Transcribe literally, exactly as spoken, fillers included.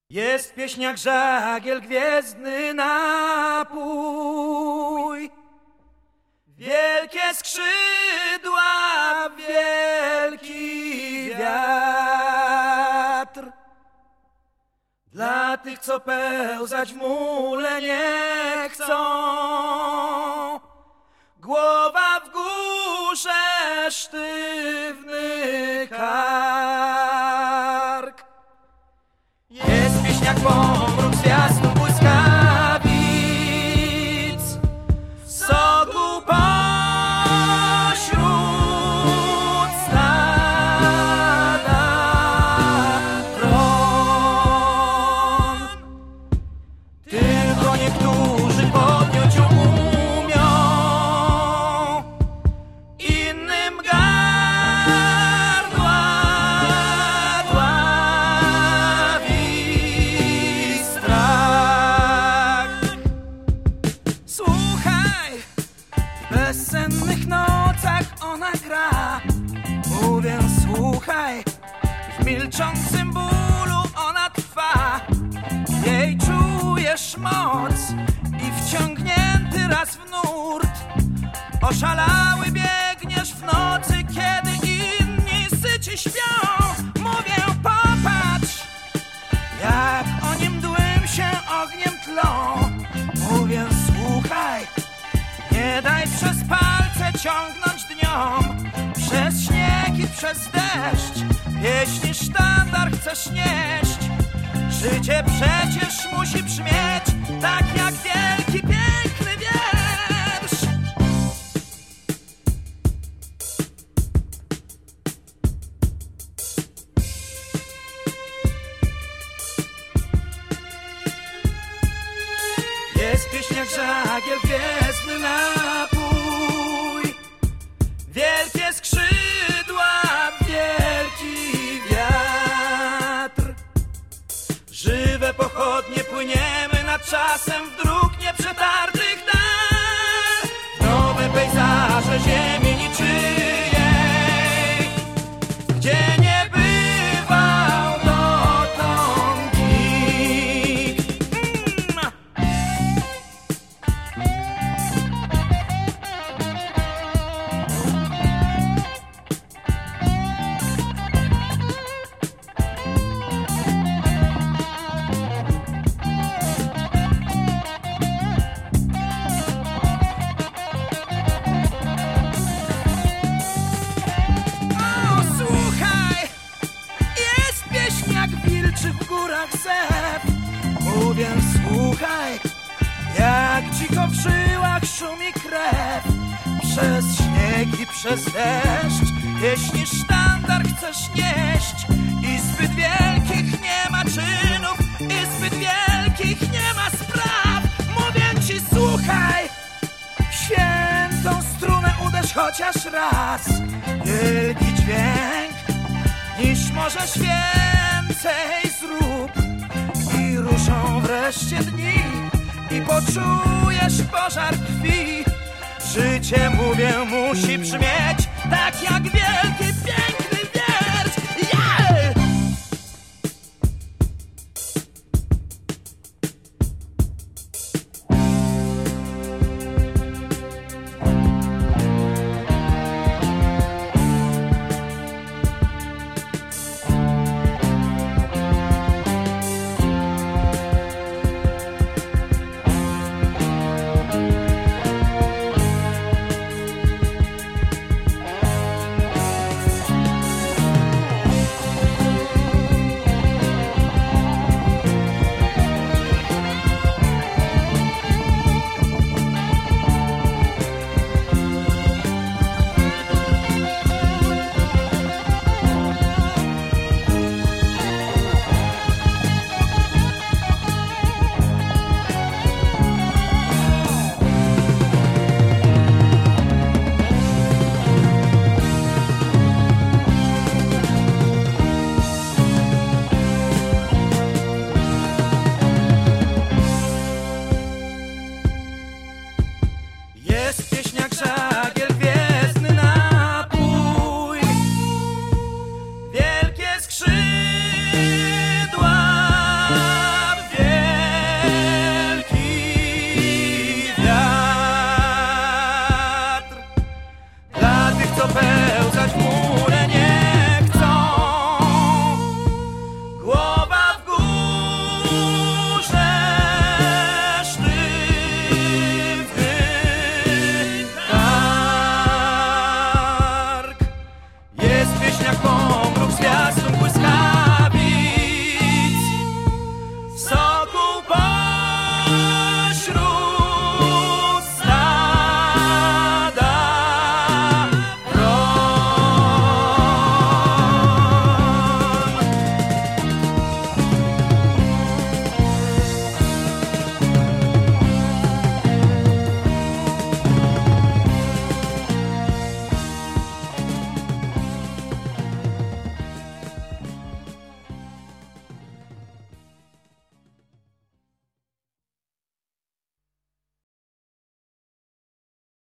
Jest pieśń jak żagiel, gwiezdny napój, wielkie skrzydła, wielki wiatr. Dla tych, co pełzać w mule nie chcą, głowa w górze, sztywny kark. Jest pieśń jak pomruk zwiastun błyskawic, soku pośród stada tron. Tylko niektórzy podjąć ją umią, innym gardła dławi strach. Słuchaj, w bezsennych nocach ona gra. Mówię, słuchaj, w milczącym bólu ona trwa. Jej czujesz moc i wciągnięty raz w nurt, oszalały biegniesz w nocy, kiedy inni syci śpią. Mówię, popatrz, jak oni mdłym się ogniem tlą. Mówię, słuchaj, nie daj przez palce ciągnąć dniom, przez śnieg i przez deszcz. Jeśli sztandar chcesz nieść, życie przecież musi brzmieć tak jak wielki, piękny wiersz. Jest pieśń jak żagiel, gwiezdny napój, wielkie skrzydła, wielki wiatr. Żywe pochodnie, płyniemy nad czasem w dróg nieprzetartych dal, nowe pejzaże ziemi niczyjej, gdzie nie bywał dotąd nikt. Mm. W górach zew. Mówię, słuchaj, jak dziko w żyłach szumi krew, przez śnieg i przez deszcz. Jeśli sztandar chcesz nieść, i zbyt wielkich nie ma czynów, i zbyt wielkich nie ma spraw. Mówię ci, słuchaj, w świętą strunę uderz chociaż raz. Wielki dźwięk, niż możesz więcej zrób, i ruszą wreszcie dni, i poczujesz pożar krwi. Życie, mówię, musi brzmieć tak jak wielki